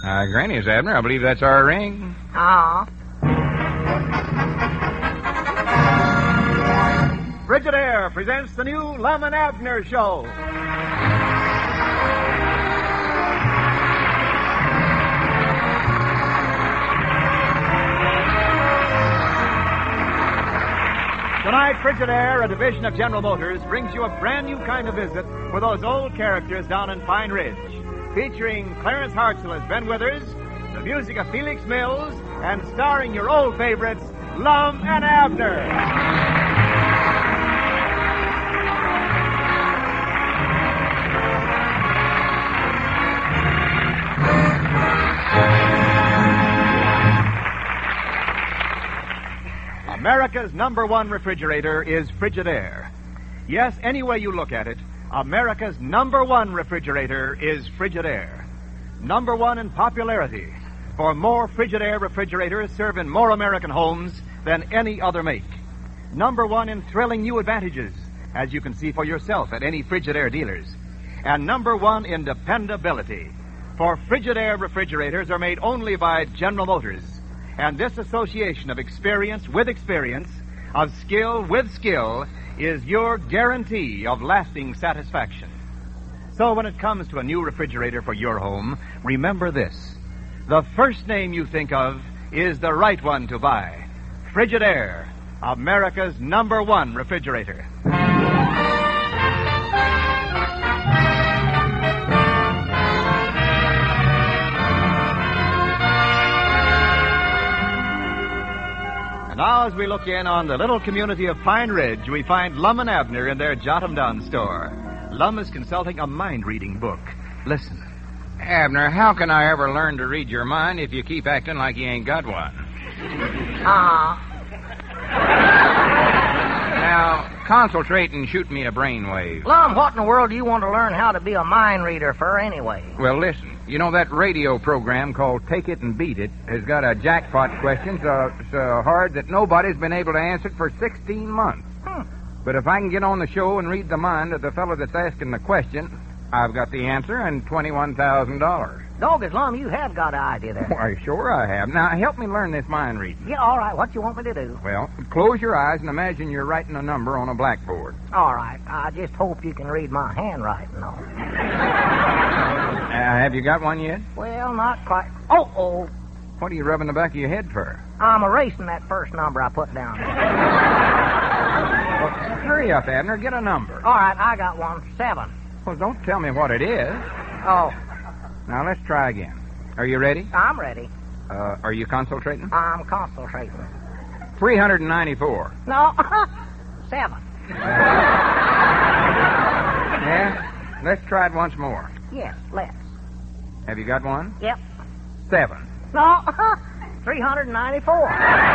Granny is, Abner. I believe that's our ring. Ah. Frigidaire presents the new Lum and Abner Show. Tonight, Frigidaire, a division of General Motors, brings you a brand new kind of visit for those old characters down in Pine Ridge. Featuring Clarence Hartzell as Ben Withers, the music of Felix Mills, and starring your old favorites, Lum and Abner. America's number one refrigerator is Frigidaire. Yes, any way you look at it, America's number one refrigerator is Frigidaire. Number one in popularity, for more Frigidaire refrigerators serve in more American homes than any other make. Number one in thrilling new advantages, as you can see for yourself at any Frigidaire dealers. And number one in dependability, for Frigidaire refrigerators are made only by General Motors. And this association of experience with experience, of skill with skill, is your guarantee of lasting satisfaction. So when it comes to a new refrigerator for your home, remember this. The first name you think of is the right one to buy. Frigidaire, America's number one refrigerator. Now, as we look in on the little community of Pine Ridge, we find Lum and Abner in their Jot-'em-Down store. Lum is consulting a mind-reading book. Listen. Abner, how can I ever learn to read your mind if you keep acting like you ain't got one? Now, concentrate and shoot me a brainwave. Lum, what in the world do you want to learn how to be a mind reader for anyway? Well, listen. You know, that radio program called Take It and Beat It has got a jackpot question so hard that nobody's been able to answer it for 16 months. But if I can get on the show and read the mind of the fellow that's asking the question, I've got the answer and $21,000. Doggos, Lum, you have got an idea there. Why, sure I have. Now, help me learn this mind reading. Yeah, all right. What do you want me to do? Well, close your eyes and imagine you're writing a number on a blackboard. All right. I just hope you can read my handwriting, though. Have you got one yet? Well, not quite. Oh. What are you rubbing the back of your head for? I'm erasing that first number I put down. Well, hurry up, Abner. Get a number. All right, I got one. 7. Well, don't tell me what it is. Oh. Now, let's try again. Are you ready? I'm ready. Are you concentrating? I'm concentrating. 394. No, 7. Yeah? Let's try it once more. Yes, let's. Have you got one? Yep. 7. No, 394.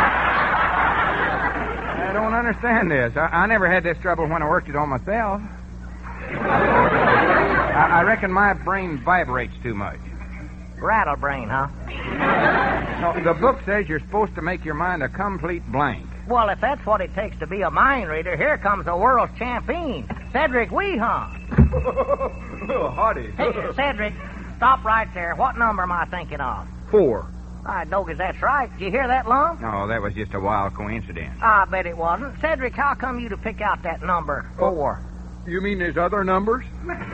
I don't understand this. I never had this trouble when I worked it on myself. I reckon my brain vibrates too much. Rattle brain, huh? No, the book says you're supposed to make your mind a complete blank. Well, if that's what it takes to be a mind reader, here comes the world's champion, Cedric Weehan. Howdy. Hey, Cedric, stop right there. What number am I thinking of? 4. I Doggos, that's right. Did you hear that, Lum? No, that was just a wild coincidence. I bet it wasn't. Cedric, how come you to pick out that number, 4? You mean there's other numbers?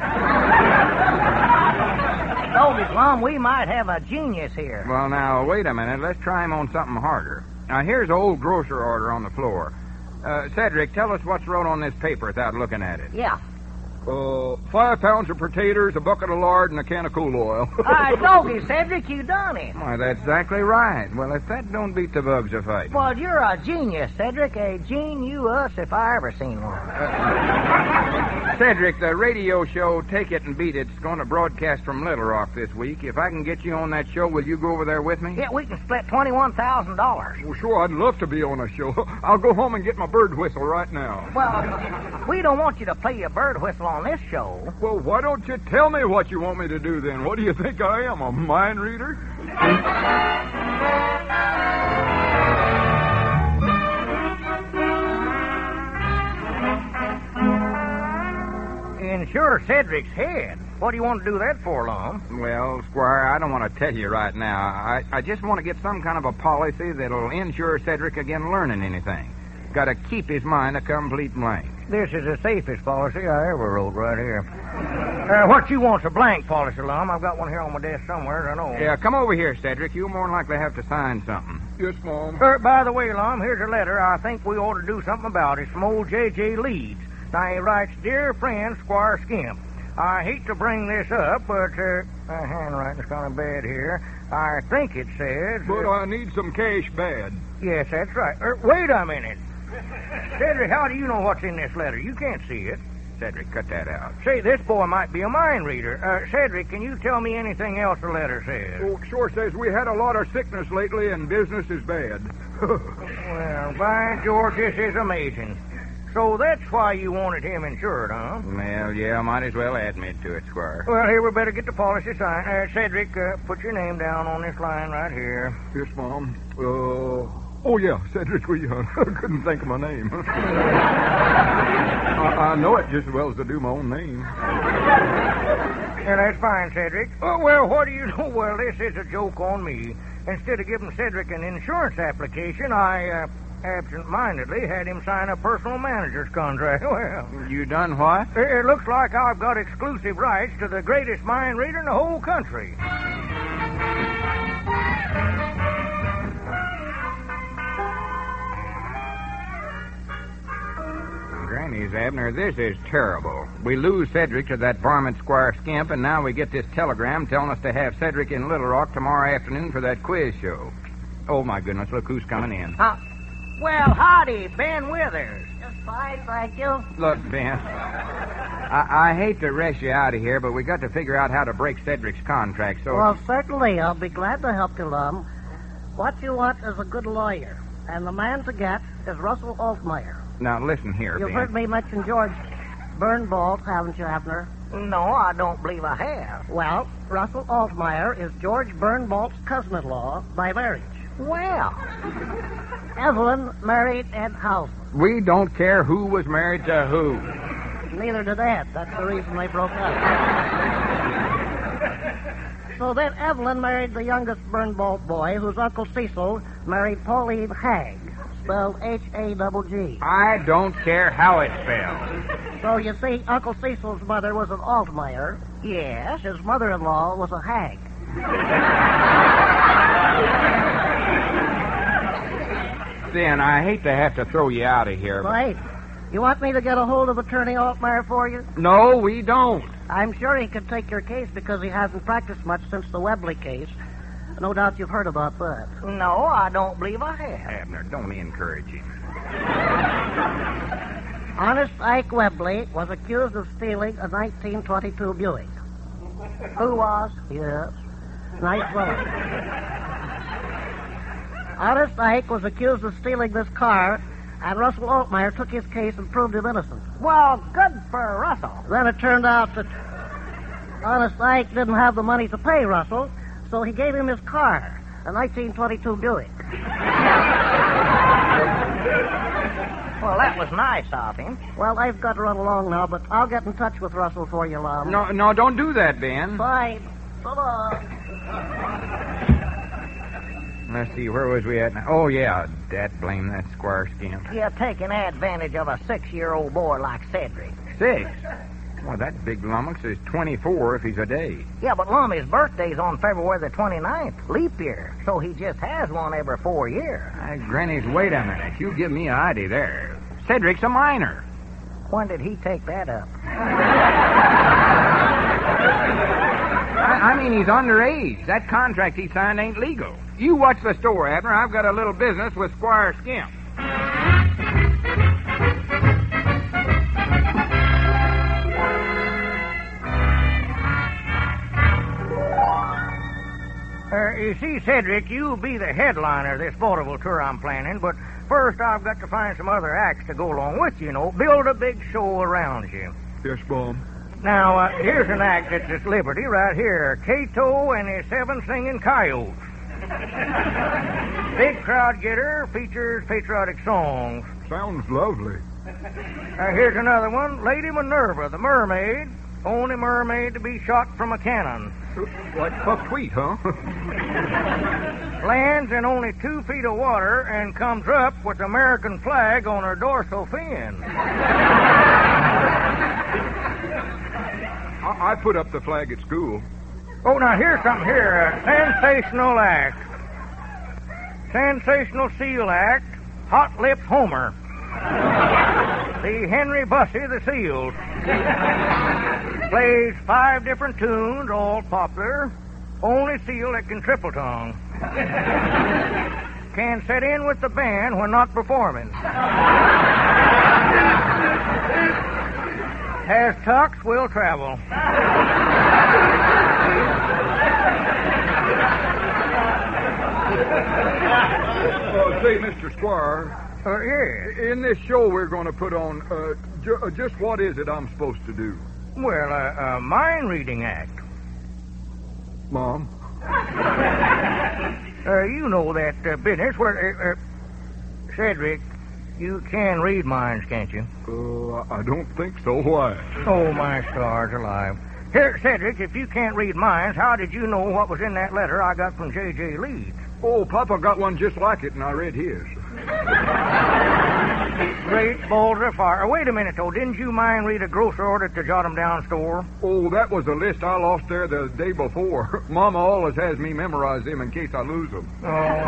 Doggos, Lum, we might have a genius here. Well, now, wait a minute. Let's try him on something harder. Now, here's an old grocer order on the floor. Cedric, tell us what's wrote on this paper without looking at it. Yeah. 5 pounds of potatoes, a bucket of lard, and a can of cool oil. Doggos, Cedric, you done it. Why, that's exactly right. Well, if that don't beat the bugs a fight. Well, you're a genius, Cedric. A genius if I ever seen one. Cedric, the radio show Take It and Beat It's going to broadcast from Little Rock this week. If I can get you on that show, will you go over there with me? Yeah, we can split $21,000. Well, sure, I'd love to be on a show. I'll go home and get my bird whistle right now. Well, we don't want you to play your bird whistle on this show. Well, why don't you tell me what you want me to do then? What do you think I am, a mind reader? In sure Cedric's head. What do you want to do that for, Lum? Well, Squire, I don't want to tell you right now. I just want to get some kind of a policy that'll insure Cedric against learning anything. Got to keep his mind a complete blank. This is the safest policy I ever wrote right here. What you want's a blank policy, Lum. I've got one here on my desk somewhere, I know. Yeah, come over here, Cedric. You'll more than likely have to sign something. Yes, Mom. By the way, Lum, here's a letter I think we ought to do something about. It's from old J.J. Leeds. Now, he writes, Dear friend, Squire Skimp, I hate to bring this up, but my handwriting's kind of bad here. I think it says... But I need some cash bad. Yes, that's right. Wait a minute. Cedric, how do you know what's in this letter? You can't see it. Cedric, cut that out. Say, this boy might be a mind reader. Cedric, can you tell me anything else the letter says? Oh, it sure says we had a lot of sickness lately and business is bad. Well, by George, this is amazing. So that's why you wanted him insured, huh? Well, yeah, might as well admit to it, Squire. Well, here, we better get the policy signed. Cedric, put your name down on this line right here. Yes, Mom. Oh, yeah, Cedric, I couldn't think of my name. I know it just as well as I do my own name. Yeah, that's fine, Cedric. Oh, well, what do you know? Well, this is a joke on me. Instead of giving Cedric an insurance application, I absent-mindedly had him sign a personal manager's contract. Well, You done what? it looks like I've got exclusive rights to the greatest mind reader in the whole country. Granny's, Abner, this is terrible. We lose Cedric to that varmint Squire Skimp, and now we get this telegram telling us to have Cedric in Little Rock tomorrow afternoon for that quiz show. Oh, my goodness, look who's coming in. Well, howdy, Ben Withers. Just fine, thank you. Look, Ben, I hate to rush you out of here, but we got to figure out how to break Cedric's contract, so... Well, certainly, I'll be glad to help you, Lum. What you want is a good lawyer, and the man to get is Russell Altmeyer. Now, listen here, You've Ben. heard me mention George Bernbolt, haven't you, Abner? No, I don't believe I have. Well, Russell Altmeyer is George Bernbolt's cousin-in-law by marriage. Well, Evelyn married Ed Housen. We don't care who was married to who. Neither did Ed. That's the reason they broke up. So then Evelyn married the youngest Bernbolt boy, whose Uncle Cecil married Pauline Hagg, spelled H-A-G-G. I don't care how it's spelled. So you see, Uncle Cecil's mother was an Altmeyer. yes. His mother-in-law was a Hagg. Ben, I hate to have to throw you out of here, but... Right. You want me to get a hold of Attorney Altmeyer for you? No, we don't. I'm sure he could take your case because he hasn't practiced much since the Webley case. No doubt you've heard about that. No, I don't believe I have. Abner, don't encourage him. Honest Ike Webley was accused of stealing a 1922 Buick. Who was? Yes. Nice fellow. Honest Ike was accused of stealing this car, and Russell Altmeyer took his case and proved him innocent. Well, good for Russell. Then it turned out that Honest Ike didn't have the money to pay Russell, so he gave him his car, a 1922 Buick. Well, that was nice of him. Well, I've got to run along now, but I'll get in touch with Russell for you, Lum. No, don't do that, Ben. Bye. So long. Let's see, where was we at now? Oh, yeah, blame that Squire Skimp. You're taking advantage of a 6-year-old boy like Cedric. 6? Well, that big lummox is 24 if he's a day. Yeah, but Lummy's birthday's on February the 29th, leap year, so he just has one every 4 years. Granny's, wait a minute. You give me an idea there. Cedric's a minor. When did he take that up? I mean, he's underage. That contract he signed ain't legal. You watch the store, Abner. I've got a little business with Squire Skimp. You see, Cedric, you'll be the headliner of this vaudeville tour I'm planning, but first I've got to find some other acts to go along with you, build a big show around you. Yes, Mom. Now, here's an act that's at Liberty right here. Cato and his 7 singing coyotes. Big crowd getter, features patriotic songs. Sounds lovely. Here's another one. Lady Minerva, the mermaid, Only mermaid to be shot from a cannon. Like Puff Tweet, huh? Lands in only 2 feet of water and comes up with the American flag on her dorsal fin. I put up the flag at school. Oh, now here's something here. Sensational act. Sensational seal act. Hot Lips Homer. The Henry Bussey the Seals. Plays 5 different tunes, all popular. Only seal that can triple tongue. Can set in with the band when not performing. Has tucks, will travel. Say, Mr. Squire, Yeah. in this show we're going to put on, just what is it I'm supposed to do? Well, a mind reading act. Mom? You know that business where... Cedric, you can read minds, can't you? I don't think so. Why? Oh, my stars alive. Here, Cedric, if you can't read minds, how did you know what was in that letter I got from J.J. Leeds? Oh, Papa got one just like it, and I read his. Great balls of fire. Wait a minute, though. Didn't you mind read a grocery order at the Jot 'em Down store? Oh, that was a list I lost there the day before. Mama always has me memorize them in case I lose them. Oh.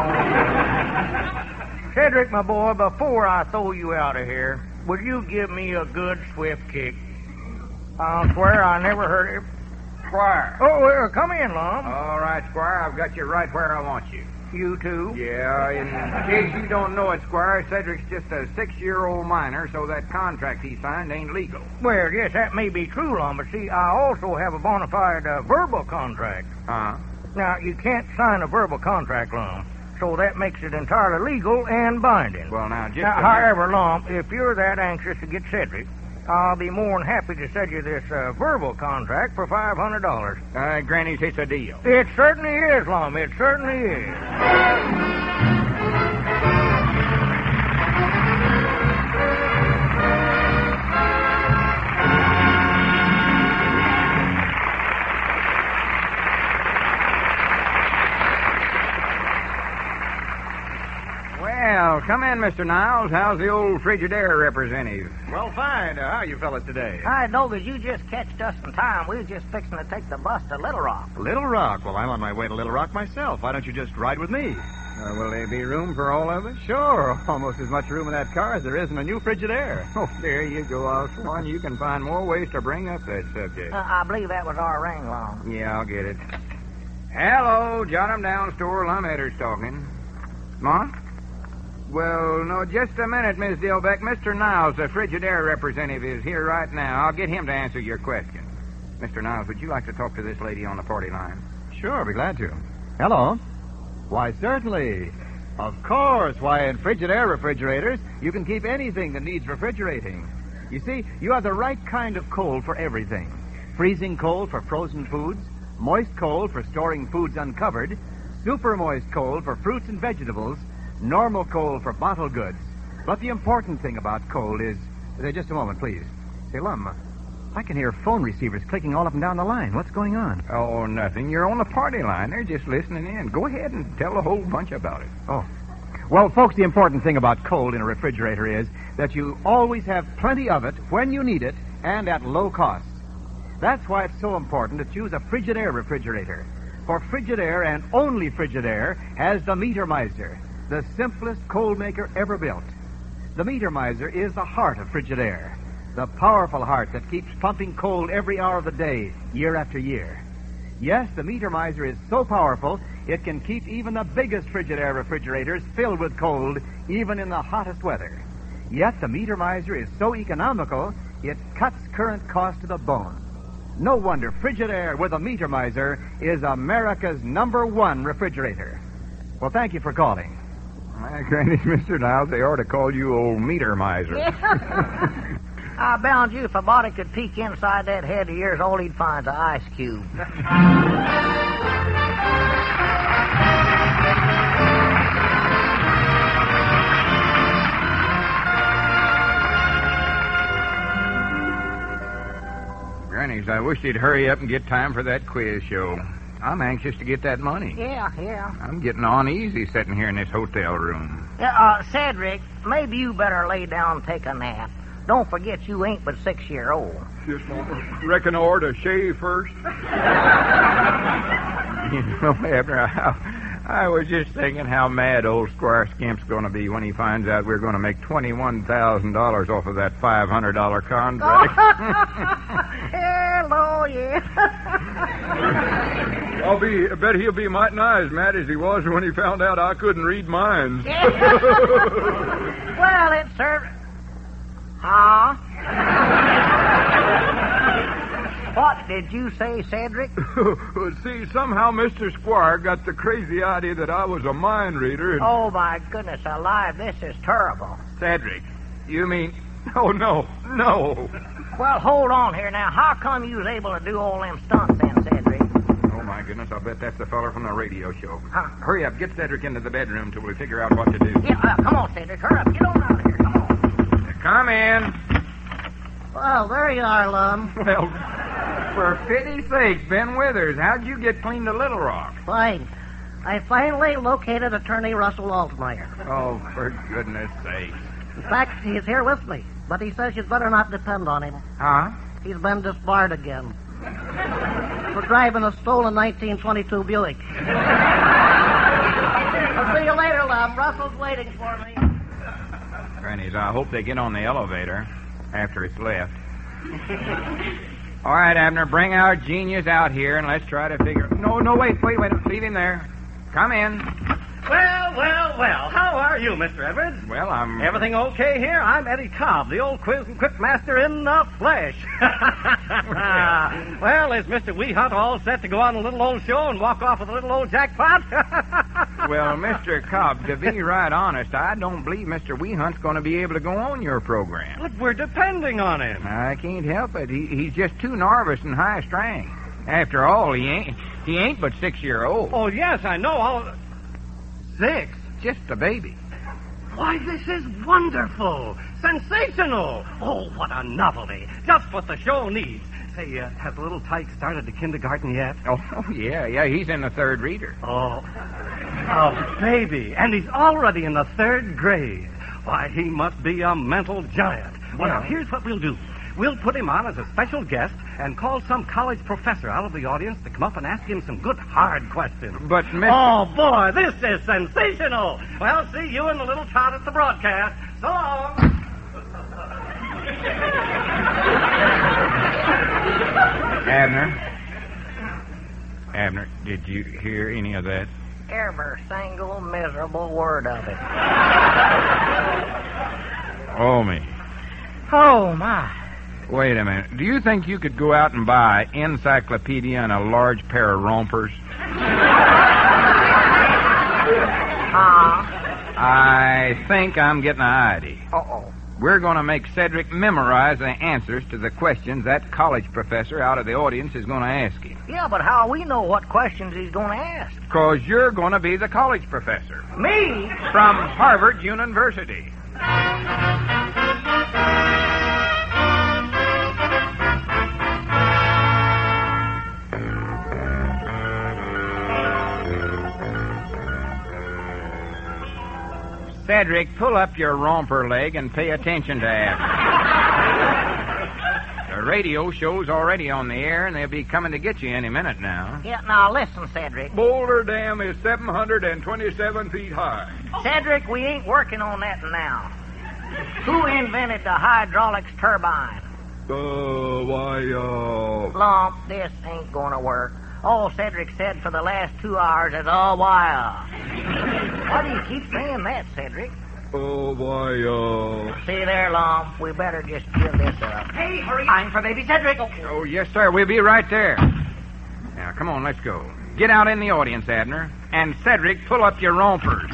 Cedric, my boy, before I throw you out of here, would you give me a good swift kick? I'll swear I never heard it. Squire. Oh, come in, Lum. All right, Squire, I've got you right where I want you. You too? Yeah, in case you don't know it, Squire, Cedric's just a 6-year-old minor, so that contract he signed ain't legal. Well, yes, that may be true, Lum, but see, I also have a bona fide verbal contract. Huh? Now, you can't sign a verbal contract, Lum, so that makes it entirely legal and binding. Well, now, just... However, Lum, if you're that anxious to get Cedric, I'll be more than happy to send you this verbal contract for $500. Granny's, it's a deal. It certainly is, Lum. It certainly is. Well, come in, Mr. Niles. How's the old Frigidaire representative? Well, fine. How are you fellas today? Hi, Doggers, you just catched us in time. We was just fixing to take the bus to Little Rock. Little Rock. Well, I'm on my way to Little Rock myself. Why don't you just ride with me? Will there be room for all of us? Sure. Almost as much room in that car as there is in a new Frigidaire. Oh, there you go, Osborne. You can find more ways to bring up that subject. I believe that was our ring, Lum. Yeah, I'll get it. Hello, Jot 'em Down store. Lum Edder's talking. Ma? Well, no, just a minute, Miss Dilbeck. Mr. Niles, the Frigidaire representative, is here right now. I'll get him to answer your question. Mr. Niles, would you like to talk to this lady on the party line? Sure, I'll be glad to. Hello. Why, certainly. Of course. Why, in Frigidaire refrigerators, you can keep anything that needs refrigerating. You see, you have the right kind of cold for everything. Freezing cold for frozen foods, moist cold for storing foods uncovered, super moist cold for fruits and vegetables, normal cold for bottled goods. But the important thing about cold is... just a moment, please. Say, Lum, I can hear phone receivers clicking all up and down the line. What's going on? Oh, nothing. You're on the party line. They're just listening in. Go ahead and tell a whole bunch about it. Oh. Well, folks, the important thing about cold in a refrigerator is that you always have plenty of it when you need it and at low cost. That's why it's so important to choose a Frigidaire refrigerator. For Frigidaire and only Frigidaire has the Meter Miser, the simplest cold maker ever built. The Meter Miser is the heart of Frigidaire, the powerful heart that keeps pumping cold every hour of the day, year after year. Yes, the Meter Miser is so powerful, it can keep even the biggest Frigidaire refrigerators filled with cold, even in the hottest weather. Yet the Meter Miser is so economical, it cuts current cost to the bone. No wonder Frigidaire with a Meter Miser is America's #1 refrigerator. Well, thank you for calling. Granny, Mr. Niles, they ought to call you old Meter Miser. I bound you if a body could peek inside that head of yours, all he'd find's an ice cube. Grannies, I wish they'd hurry up and get time for that quiz show. I'm anxious to get that money. Yeah. I'm getting on easy sitting here in this hotel room. Cedric, maybe you better lay down and take a nap. Don't forget you ain't but 6-year-old. Just reckon I ought to shave first. You know, Abner, I was just thinking how mad old Squire Skimp's going to be when he finds out we're going to make $21,000 off of that $500 contract. Hello, yeah. I bet he'll be mighty nigh as mad as he was when he found out I couldn't read minds. Well, it served... Huh? What did you say, Cedric? See, somehow Mr. Squire got the crazy idea that I was a mind reader. And... Oh, my goodness alive, this is terrible. Cedric, you mean... Oh, no. Well, hold on here now. How come you was able to do all them stunts then, Cedric? Oh, my goodness, I'll bet that's the feller from the radio show. Huh? Hurry up, get Cedric into the bedroom till we figure out what to do. Yeah, come on, Cedric. Hurry up. Get on out of here. Come on. Come in. Well, there you are, Lum. Well, for pity's sake, Ben Withers, how'd you get clean to Little Rock? Fine. I finally located Attorney Russell Altmeyer. Oh, for goodness sake. In fact, he's here with me, but he says you'd better not depend on him. Huh? He's been disbarred again for driving a stolen 1922 Buick. I'll see you later, Lum. Russell's waiting for me. Grannies, I hope they get on the elevator after it's left. All right, Abner, bring our genius out here and let's try to figure... No, wait. Leave him there. Come in. Well. How are you, Mr. Edwards? Well, I'm... Everything okay here? I'm Eddie Cobb, the old quiz and quip master in the flesh. Well, is Mr. Weehunt all set to go on a little old show and walk off with a little old jackpot? Well, Mr. Cobb, to be right honest, I don't believe Mr. Weehunt's going to be able to go on your program. But we're depending on him. I can't help it. He's just too nervous and high-strung. After all, he ain't but 6-year-old. Oh, yes, I know. 6? Just a baby. Why, this is wonderful. Sensational. Oh, what a novelty. Just what the show needs. Say, has little Tyke started to kindergarten yet? Oh, yeah, he's in the 3rd reader. Oh, baby. And he's already in the 3rd grade. Why, he must be a mental giant. Well, now, here's what we'll do. We'll put him on as a special guest and call some college professor out of the audience to come up and ask him some good, hard questions. But, Mr. Oh, boy, this is sensational. Well, see you and the little tot at the broadcast. So long. Abner, did you hear any of that? Every single miserable word of it. Oh, me. Oh, my. Wait a minute. Do you think you could go out and buy encyclopedia and a large pair of rompers? I think I'm getting an idea. Uh-oh. We're going to make Cedric memorize the answers to the questions that college professor out of the audience is going to ask him. Yeah, but how we know what questions he's going to ask? Because you're going to be the college professor. Me? From Harvard University. Cedric, pull up your romper leg and pay attention to Abner. The radio show's already on the air, and they'll be coming to get you any minute now. Yeah, now listen, Cedric. Boulder Dam is 727 feet high. Cedric, we ain't working on that now. Who invented the hydraulics turbine? Lump, this ain't gonna work. All Cedric said for the last 2 hours is, oh, why? Why do you keep saying that, Cedric? See there, Lump, we better just give this up. Hey, hurry. Time for baby Cedric. Oh, yes, sir. We'll be right there. Now, come on, let's go. Get out in the audience, Abner. And Cedric, pull up your rompers.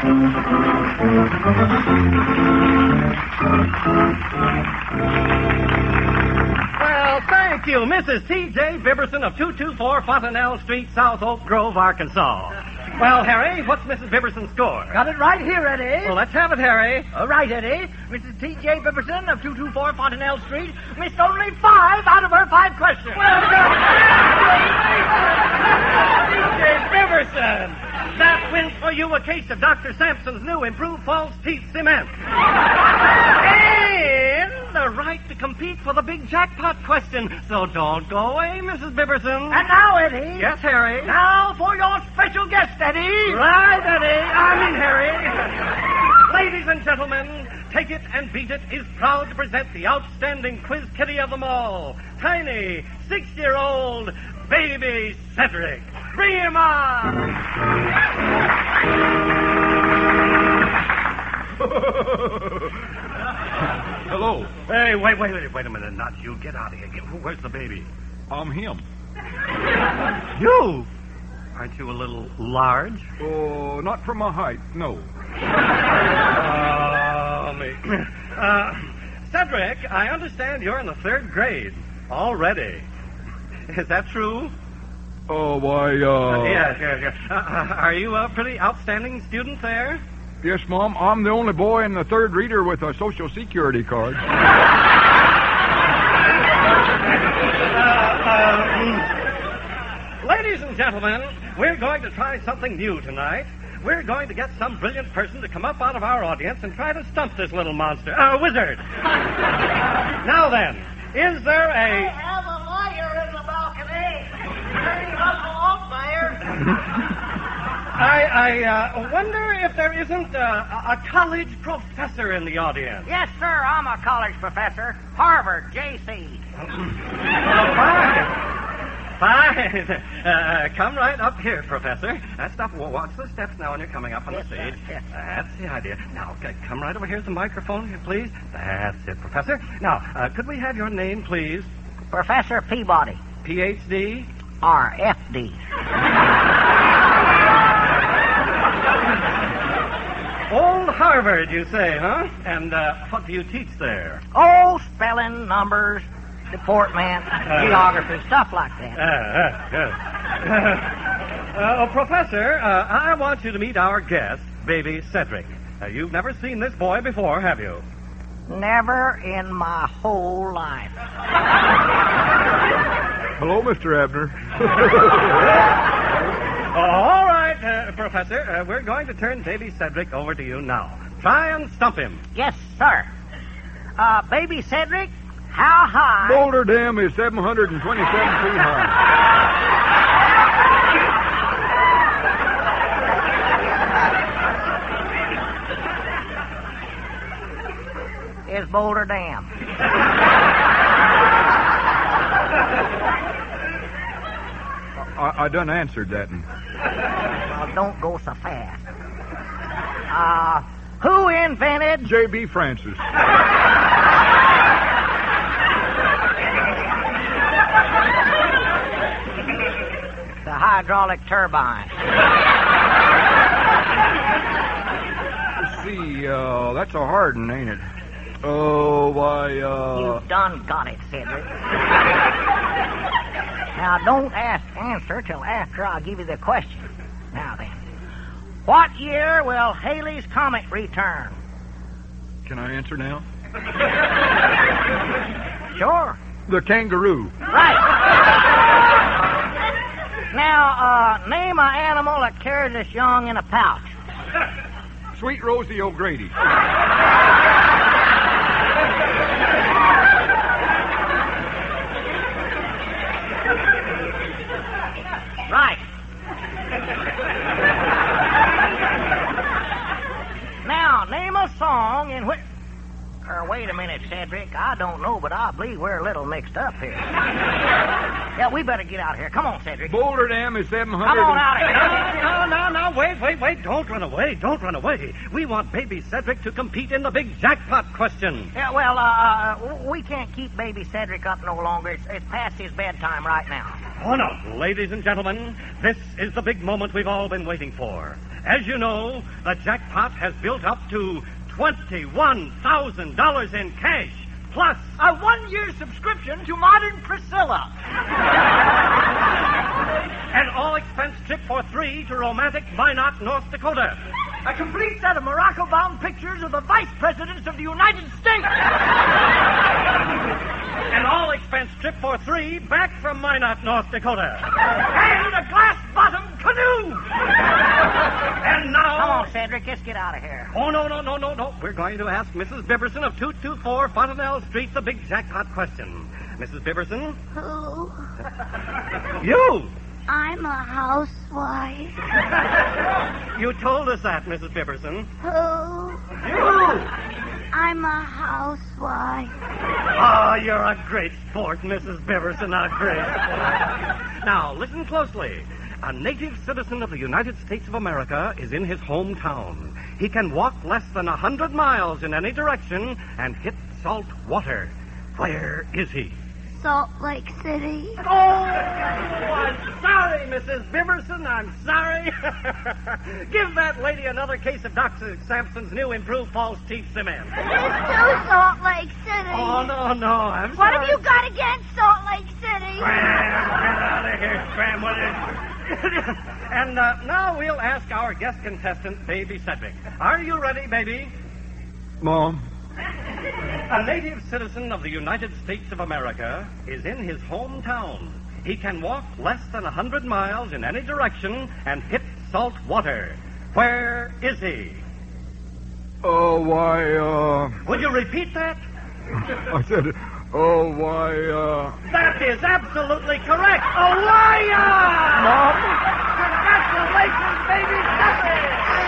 Well, thank you, Mrs. T.J. Biberson of 224 Fontanelle Street, South Oak Grove, Arkansas. Well, Harry, what's Mrs. Bibberson's score? Got it right here, Eddie. Well, let's have it, Harry. All right, Eddie. Mrs. T.J. Bibberson of 224 Fontanelle Street missed only 5 out of her 5 questions. T.J. Bibberson! That wins for you a case of Dr. Sampson's new improved false teeth cement. And the right to compete for the big jackpot question. So don't go away, Mrs. Bibberson. And now, Eddie. Yes, Harry. Now for your special guest, Eddie. Right, Eddie. I mean, Harry. Ladies and gentlemen, Take It and Beat It is proud to present the outstanding quiz kitty of them all, tiny 6-year-old baby Cedric. Bring him on! Hello. Hey, wait a minute. Not you. Get out of here. Where's the baby? I'm him. You? Aren't you a little large? Oh, not for my height, no. Cedric, I understand you're in the 3rd grade already. Is that true? Oh, why, Yes. Are you a pretty outstanding student there? Yes, Mom. I'm the only boy in the 3rd reader with a Social Security card. Ladies and gentlemen, we're going to try something new tonight. We're going to get some brilliant person to come up out of our audience and try to stump this little monster. Wizard. Now then, is there I a... have a lawyer in the balcony. Bring Russell off there. I wonder if there isn't a college professor in the audience. Yes, sir, I'm a college professor. Harvard, J.C. Fine. Come right up here, Professor. That's stuff. Watch the steps now when you're coming up on the stage. That's the idea. Now, come right over here to the microphone, please. That's it, Professor. Now, could we have your name, please? Professor Peabody. Ph.D.? R.F.D. Old Harvard, you say, huh? And what do you teach there? Oh, spelling, numbers, deportment, geography, stuff like that. Professor, I want you to meet our guest, baby Cedric. You've never seen this boy before, have you? Never in my whole life. Hello, Mr. Abner. All right, Professor, we're going to turn baby Cedric over to you now. Try and stump him. Yes, sir. Baby Cedric, how high? Boulder Dam is 727 feet high. Is Boulder Dam. I done answered that. Well, don't go so fast. Who invented... J.B. Francis. the hydraulic turbine? See, that's a hard one, ain't it? Oh, why, You've done got it, Cedric. Now, don't answer till after I give you the question. Now then, what year will Halley's Comet return? Can I answer now? Sure. The kangaroo. Right. Now, name an animal that carries its young in a pouch. Sweet Rosie O'Grady. Right. Now, name a song in which... wait a minute, Cedric. I don't know, but I believe we're a little mixed up here. Yeah, we better get out of here. Come on, Cedric. Boulder Dam is 700... Come on out of here. No, wait. Don't run away. We want baby Cedric to compete in the big jackpot question. Yeah, well, we can't keep baby Cedric up no longer. It's past his bedtime right now. Oh, no. Ladies and gentlemen, this is the big moment we've all been waiting for. As you know, the jackpot has built up to $21,000 in cash, plus A 1-year subscription to Modern Priscilla. An all-expense trip for 3 to romantic Minot, North Dakota. A complete set of Morocco-bound pictures of the vice presidents of the United States. An all-expense trip for 3 back from Minot, North Dakota. And a glass-bottomed canoe. And now... Come on, Cedric, let's get out of here. Oh, no. We're going to ask Mrs. Bibberson of 224 Fontanelle Street the big jackpot question. Mrs. Bibberson? Who? You! I'm a housewife. You told us that, Mrs. Bibberson. Who? You! I'm a housewife. Oh, you're a great sport, Mrs. Bibberson, a great sport. Now, listen closely. A native citizen of the United States of America is in his hometown. He can walk less than 100 miles in any direction and hit salt water. Where is he? Salt Lake City. Oh, I'm sorry, Mrs. Bibberson. I'm sorry. Give that lady another case of Dr. Sampson's new improved false teeth cement. It's too Salt Lake City. Oh, no, I'm What sorry. have you got against Salt Lake City? Scram, get out of here, Scram, will you? And now we'll ask our guest contestant, Baby Cedric. Are you ready, baby? Mom. A native citizen of the United States of America is in his hometown. He can walk less than 100 miles in any direction and hit salt water. Where is he? Oh, why, Would you repeat that? I said, oh, why, That is absolutely correct. Hawaii! Mom? Congratulations, baby Cedric!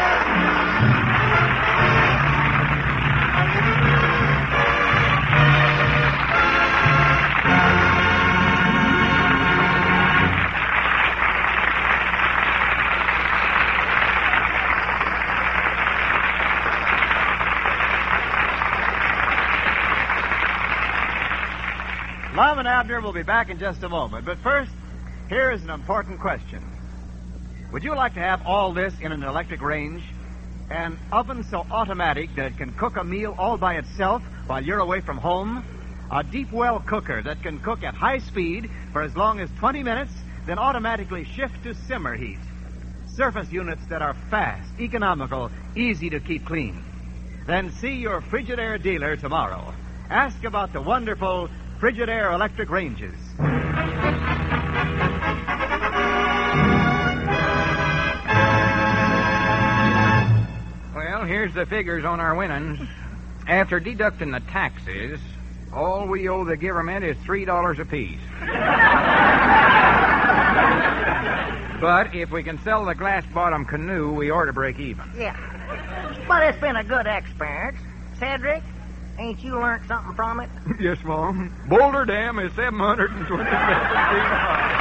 Lum and Abner will be back in just a moment. But first, here is an important question. Would you like to have all this in an electric range? An oven so automatic that it can cook a meal all by itself while you're away from home? A deep well cooker that can cook at high speed for as long as 20 minutes, then automatically shift to simmer heat. Surface units that are fast, economical, easy to keep clean. Then see your Frigidaire dealer tomorrow. Ask about the wonderful Frigidaire electric ranges. Well, here's the figures on our winnings. After deducting the taxes, all we owe the government is $3 apiece. But if we can sell the glass-bottom canoe, we ought to break even. Yeah. But it's been a good experience. Cedric, ain't you learned something from it? Yes, Mom. Boulder Dam is 727 feet high.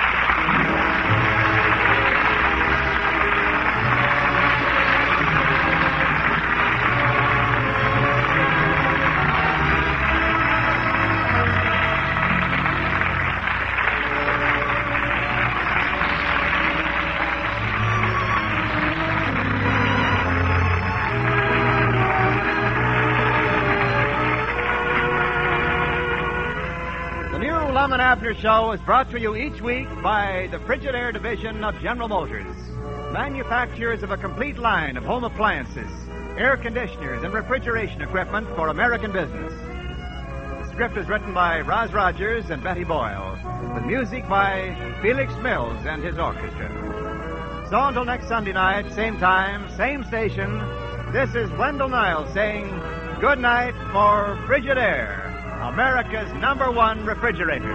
Lum and Abner Show is brought to you each week by the Frigidaire division of General Motors, manufacturers of a complete line of home appliances, air conditioners, and refrigeration equipment for American business. The script is written by Roz Rogers and Betty Boyle, with music by Felix Mills and his orchestra. So until next Sunday night, same time, same station, this is Wendell Niles saying good night for Frigidaire, America's #1 refrigerator.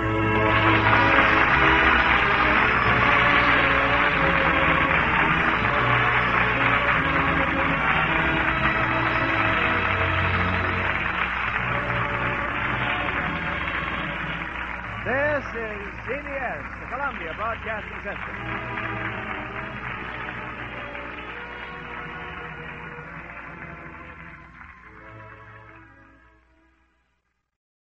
This is CBS, the Columbia Broadcasting System.